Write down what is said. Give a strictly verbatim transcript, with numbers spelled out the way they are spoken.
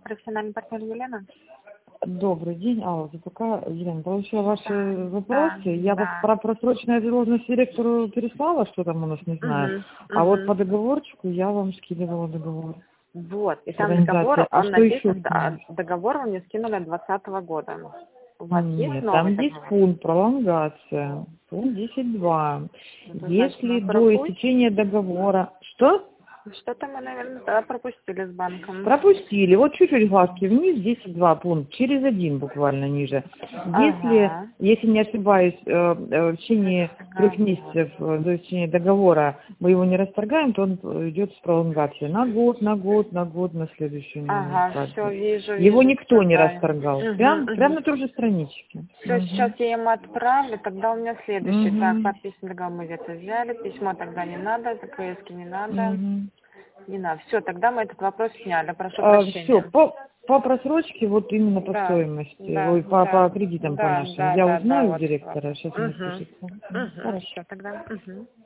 профессиональный партнер Елена. Добрый день, Алла. Я пока, Елена, получила ваши Да, вопросы. да, Я вот да. про просроченную задолженность директору переслала, что там у нас, не знаю. Мгм, А вот мгм. по договорчику я вам скидывала договор Вот, и с там договор, организацией. А он что еще? написан, да, договор вы мне скинули от двадцатого года. У вас есть Нет, новый там есть договор? пункт пролонгация, пункт десять два. Это значит, Если мы до пропустим. истечения договора... Что? Что-то мы, наверное, да, пропустили с банком. Пропустили. Вот чуть-чуть глазки вниз, десять два пункт, через один буквально ниже. Если, Ага. если не ошибаюсь, э, э, в течение трех Договор. месяцев э, до истечения договора мы его не расторгаем, то он идет с пролонгацией на год, на год, на год, на следующую Ага, все, свадьбу. вижу, Его вижу, никто все, не да. расторгал. Прям, Угу, прям угу. на той же страничке. Все, сейчас Мгм. я ему отправлю, тогда у меня следующий. Так, Мгм. подписан договор мы где-то взяли, письмо тогда не надо, ЗКСки не надо. Мгм. Не надо. Все, тогда мы этот вопрос сняли. Прошу Все, прощения. по, по просрочке, вот именно по Да, стоимости, да, ой, по, по да, кредитам по да, нашим, да, я да, да, узнаю у вот директора, вопрос. сейчас мне Угу. спишется. Мгм. Угу. Хорошо. Все, тогда. Угу.